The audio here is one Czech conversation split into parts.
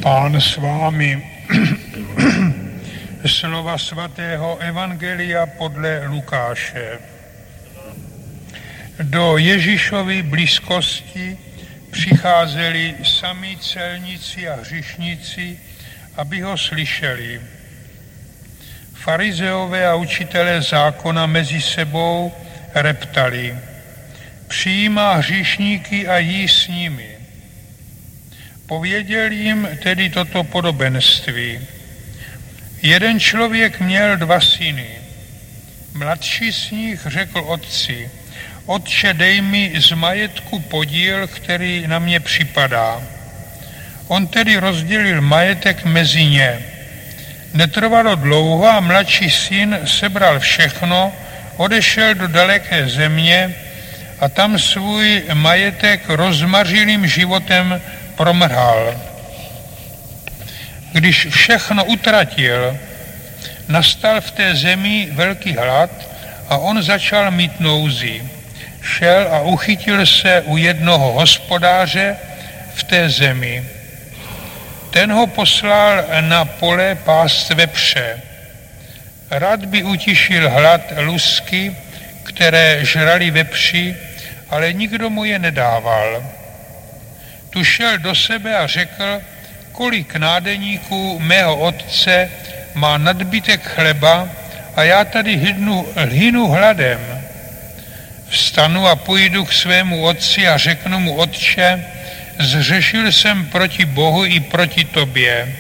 Pán s vámi. Slova svatého evangelia podle Lukáše. Do Ježíšovy blízkosti přicházeli sami celníci a hříšníci, aby ho slyšeli. Farizeové a učitelé zákona mezi sebou reptali: přijímá hříšníky a jí s nimi. Pověděl jim tedy toto podobenství. Jeden člověk měl 2 syny. Mladší z nich řekl otci: Otče, dej mi z majetku podíl, který na mě připadá. On tedy rozdělil majetek mezi ně. Netrvalo dlouho a mladší syn sebral všechno, odešel do daleké země a tam svůj majetek rozmařilým životem promrhal. Když všechno utratil, nastal v té zemi velký hlad a on začal mít nouzi. Šel a uchytil se u jednoho hospodáře v té zemi. Ten ho poslal na pole pást vepře. Rád by utišil hlad lusky, které žrali vepři, ale nikdo mu je nedával. Tu šel do sebe a řekl: kolik nádeníků mého otce má nadbytek chleba a já tady hynu hladem. Vstanu a půjdu k svému otci a řeknu mu: Otče, zřešil jsem proti Bohu i proti tobě.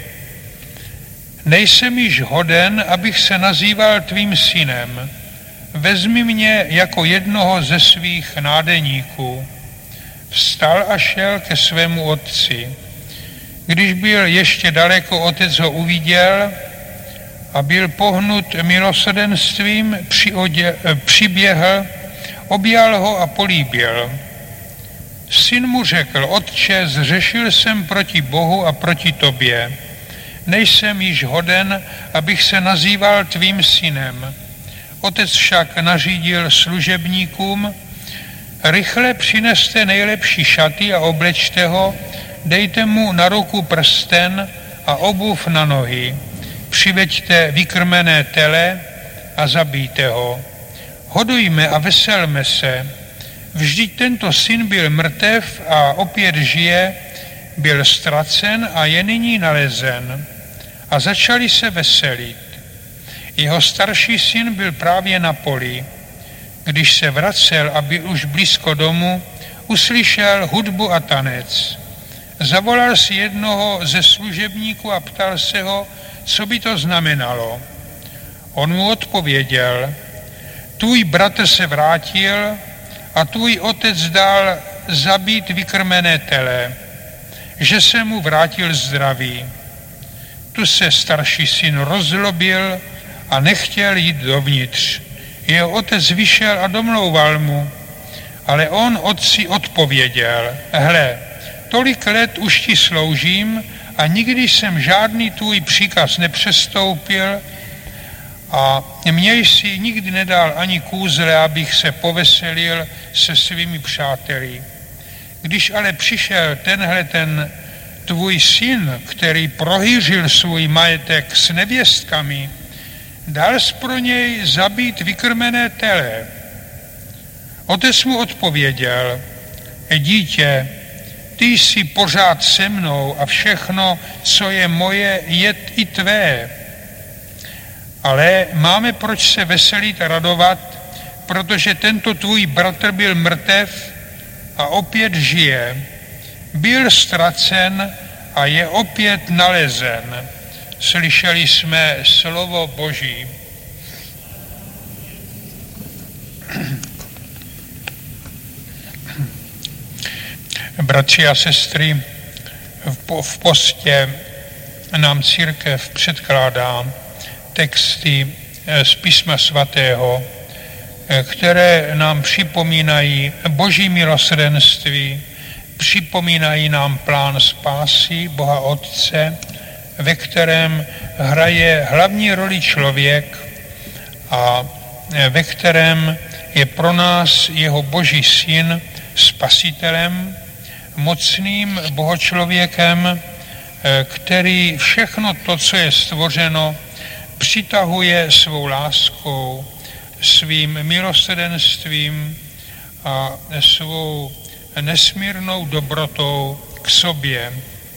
Nejsem již hoden, abych se nazýval tvým synem. Vezmi mě jako jednoho ze svých nádeníků. Vstal a šel ke svému otci. Když byl ještě daleko, otec ho uviděl a byl pohnut milosrdenstvím, přiběhl, objal ho a políbil. Syn mu řekl: Otče, zřešil jsem proti Bohu a proti tobě. Nejsem již hoden, abych se nazýval tvým synem. Otec však nařídil služebníkům: rychle přineste nejlepší šaty a oblečte ho, dejte mu na ruku prsten a obuv na nohy. Přiveďte vykrmené tele a zabijte ho. Hodujme a veselme se. Vždyť tento syn byl mrtev a opět žije, byl ztracen a je nyní nalezen. A začali se veselit. Jeho starší syn byl právě na poli. Když se vracel a byl už blízko domu, uslyšel hudbu a tanec. Zavolal si jednoho ze služebníků a ptal se ho, co by to znamenalo. On mu odpověděl: tvůj bratr se vrátil a tvůj otec dal zabít vykrmené tele, že se mu vrátil zdravý. Tu se starší syn rozzlobil a nechtěl jít dovnitř. Jeho otec vyšel a domlouval mu, ale on otci odpověděl: hle, tolik let už ti sloužím a nikdy jsem žádný tvůj příkaz nepřestoupil a mě jsi nikdy nedal ani kůzle, abych se poveselil se svými přáteli. Když ale přišel ten tvůj syn, který prohýřil svůj majetek s nevěstkami, dal jsi pro něj zabít vykrmené tele. Otec mu odpověděl: dítě, ty jsi pořád se mnou a všechno, co je moje, je i tvé. Ale máme proč se veselit a radovat, protože tento tvůj bratr byl mrtev a opět žije. Byl ztracen a je opět nalezen. Slyšeli jsme slovo Boží. Bratři a sestry, v postě nám církev předkládá texty z Písma svatého, které nám připomínají Boží milosrdenství, připomínají nám plán spásy Boha Otce, ve kterém hraje hlavní roli člověk a ve kterém je pro nás jeho Boží syn spasitelem, mocným bohočlověkem, který všechno to, co je stvořeno, přitahuje svou láskou, svým milosrdenstvím a svou nesmírnou dobrotou k sobě.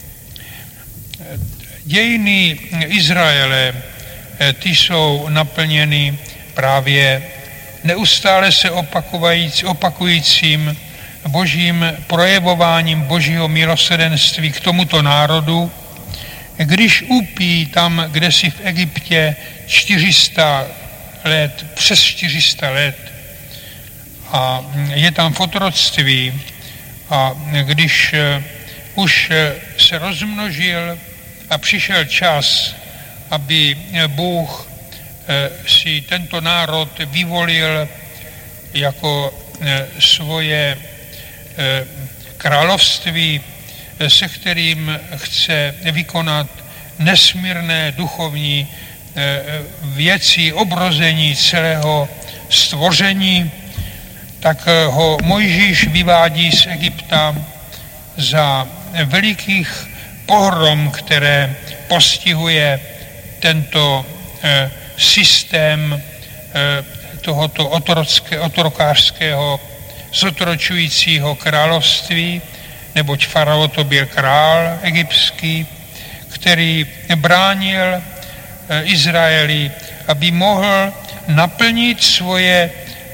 Dějiny Izraele, ty jsou naplněny právě neustále se opakujícím božím projevováním božího milosrdenství k tomuto národu, když úpí tam, kde si v Egyptě 400 let, přes 400 let a je tam v otroctví a když už se rozmnožil a přišel čas, aby Bůh si tento národ vyvolil jako svoje království, se kterým chce vykonat nesmírné duchovní věci, obrození celého stvoření, tak ho Mojžíš vyvádí z Egypta za velikých pohrom, které postihuje tento systém tohoto otrokářského zotročujícího království, neboť farao to byl král egyptský, který bránil Izraeli, aby mohl naplnit svoje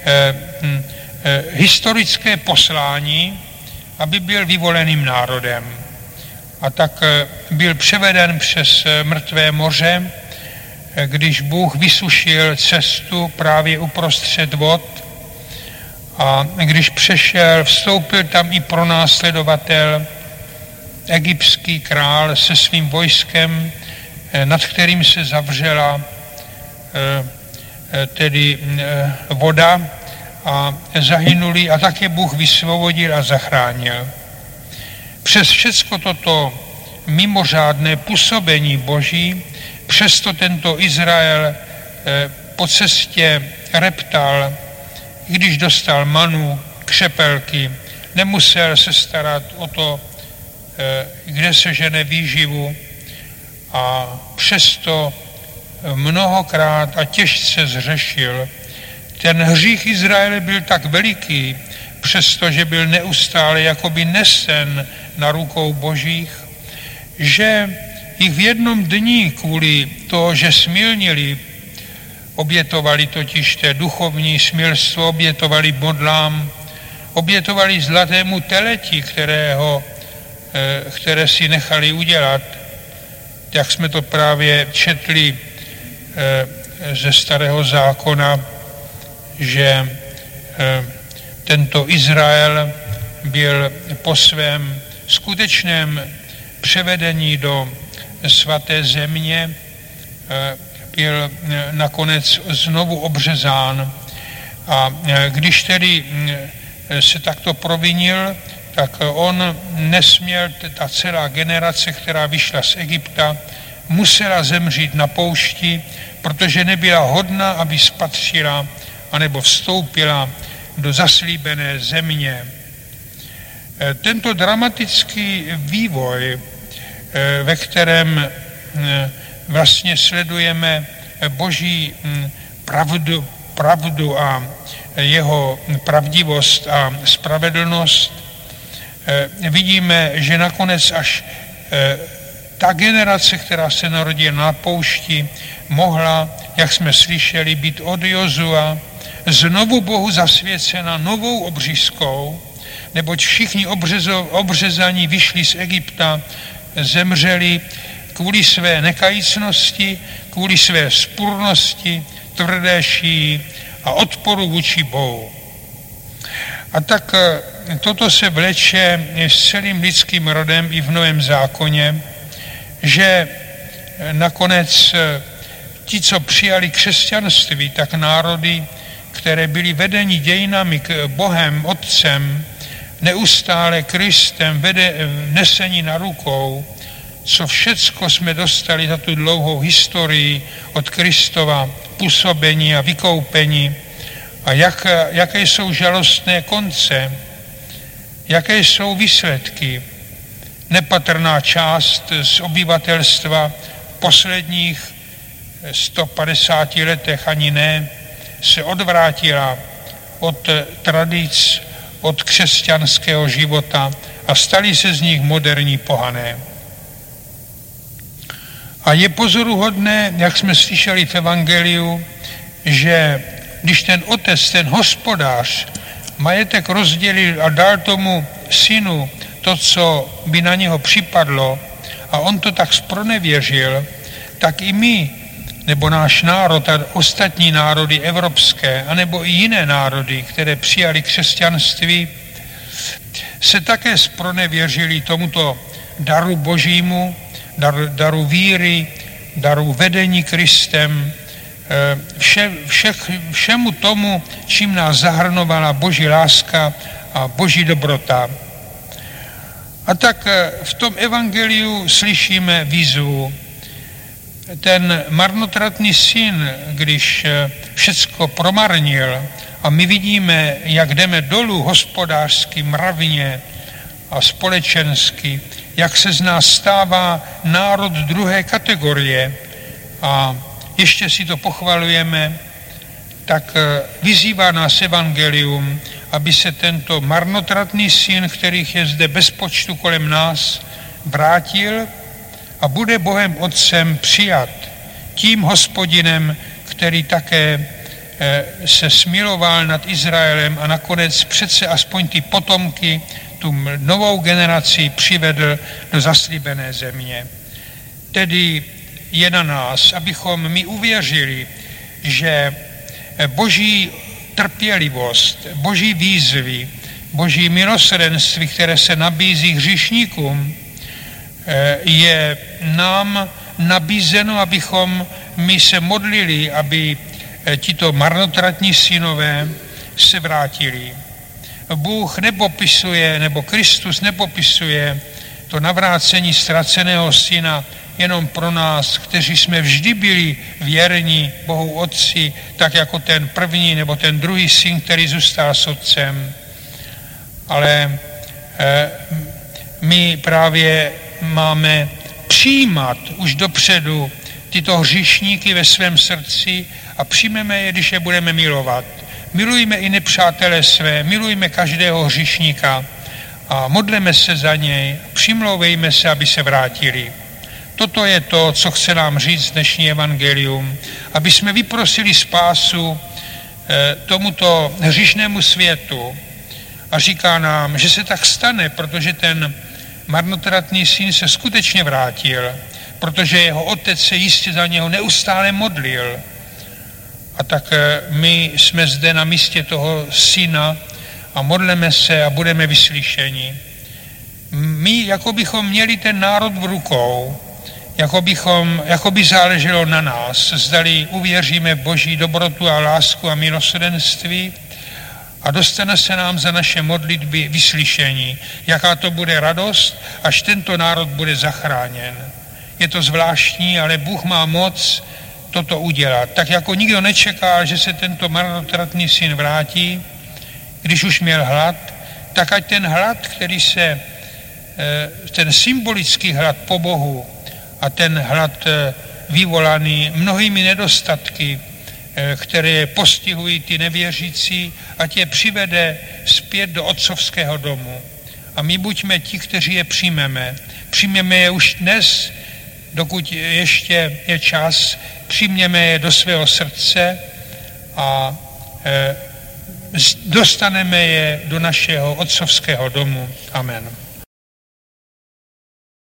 historické poslání, aby byl vyvoleným národem. A tak byl převeden přes mrtvé moře, když Bůh vysušil cestu právě uprostřed vod a když přešel, vstoupil tam i pronásledovatel, egyptský král se svým vojskem, nad kterým se zavřela tedy voda a zahynuli a také Bůh vysvobodil a zachránil. Přes všecko toto mimořádné působení Boží, přesto tento Izrael po cestě reptal, i když dostal manu, křepelky, nemusel se starat o to, kde se žene výživu a přesto mnohokrát a těžce zřešil. Ten hřích Izraele byl tak veliký, přestože byl neustále jakoby nesen na rukou Božích, že jich v jednom dni kvůli toho, že smilnili, obětovali totiž té duchovní smilstvo, obětovali modlám, obětovali zlatému teleti, které si nechali udělat, jak jsme to právě četli ze Starého zákona, že tento Izrael byl po svém skutečném převedení do svaté země, byl nakonec znovu obřezán. A když tedy se takto provinil, tak on nesměl, ta celá generace, která vyšla z Egypta, musela zemřít na poušti, protože nebyla hodna, aby spatřila anebo vstoupila do zaslíbené země. Tento dramatický vývoj, ve kterém vlastně sledujeme Boží pravdu a jeho pravdivost a spravedlnost, vidíme, že nakonec až ta generace, která se narodila na poušti, mohla, jak jsme slyšeli, být od Jozua znovu Bohu zasvěcena novou obřízkou, neboť všichni obřezaní vyšli z Egypta, zemřeli kvůli své nekajícnosti, kvůli své vzpurnosti, tvrdé šíji a odporu vůči Bohu. A tak toto se vleče s celým lidským rodem i v Novém zákoně, že nakonec ti, co přijali křesťanství, tak národy, které byly vedeni dějinami k Bohem, Otcem, neustále Kristem, nesení na rukou, co všecko jsme dostali za tu dlouhou historii od Kristova působení a vykoupení a jaké jsou žalostné konce, jaké jsou výsledky. nepatrná část z obyvatelstva v posledních 150 letech ani ne, se odvrátila od tradic, od křesťanského života a stali se z nich moderní pohané. A je pozoruhodné, jak jsme slyšeli v evangeliu, že když ten otec, ten hospodář, majetek rozdělil a dal tomu synu to, co by na něho připadlo, a on to tak zpronevěřil, tak i my, nebo náš národ a ostatní národy evropské, anebo i jiné národy, které přijali křesťanství, se také zpronevěřili tomuto daru božímu, daru víry, daru vedení Kristem, všemu tomu, čím nás zahrnovala boží láska a boží dobrota. A tak v tom evangeliu slyšíme výzvu. Ten marnotratný syn, když všecko promarnil a my vidíme, jak jdeme dolů hospodářsky, mravně a společensky, jak se z nás stává národ druhé kategorie a ještě si to pochvalujeme, tak vyzývá nás evangelium, aby se tento marnotratný syn, kterých je zde bez počtu kolem nás, vrátil a bude Bohem Otcem přijat tím Hospodinem, který také se smiloval nad Izraelem a nakonec přece aspoň ty potomky, tu novou generaci přivedl do zaslíbené země. Tedy je na nás, abychom my uvěřili, že boží trpělivost, boží výzvy, boží milosrdenství, které se nabízí hříšníkům, je nám nabízeno, abychom my se modlili, aby tito marnotratní synové se vrátili. Bůh nepopisuje, nebo Kristus nepopisuje to navrácení ztraceného syna jenom pro nás, kteří jsme vždy byli věrní Bohu Otci, tak jako ten první nebo ten druhý syn, který zůstal s otcem. Ale my právě máme přijímat už dopředu tyto hříšníky ve svém srdci a přijmeme je, když je budeme milovat. Milujme i nepřátele své, milujme každého hříšníka a modleme se za něj, přimlouvejme se, aby se vrátili. Toto je to, co chce nám říct dnešní evangelium, aby jsme vyprosili spásu tomuto hříšnému světu. A říká nám, že se tak stane, protože ten marnotratný syn se skutečně vrátil, protože jeho otec se jistě za něho neustále modlil. A tak my jsme zde na místě toho syna a modleme se a budeme vyslyšeni. My jako bychom měli ten národ v rukou, jako by záleželo na nás, zdali uvěříme v boží dobrotu a lásku a milosrdenství a dostane se nám za naše modlitby vyslyšení. Jaká to bude radost, až tento národ bude zachráněn. Je to zvláštní, ale Bůh má moc toto udělat. Tak jako nikdo nečekal, že se tento marnotratný syn vrátí, když už měl hlad, tak ať ten hlad, ten symbolický hlad po Bohu a ten hlad vyvolaný mnohými nedostatky, které postihují ty nevěřící, ať je přivede zpět do otcovského domu. A my buďme ti, kteří je přijmeme. Přijmeme je už dnes, dokud ještě je čas, přijměme je do svého srdce a dostaneme je do našeho otcovského domu. Amen.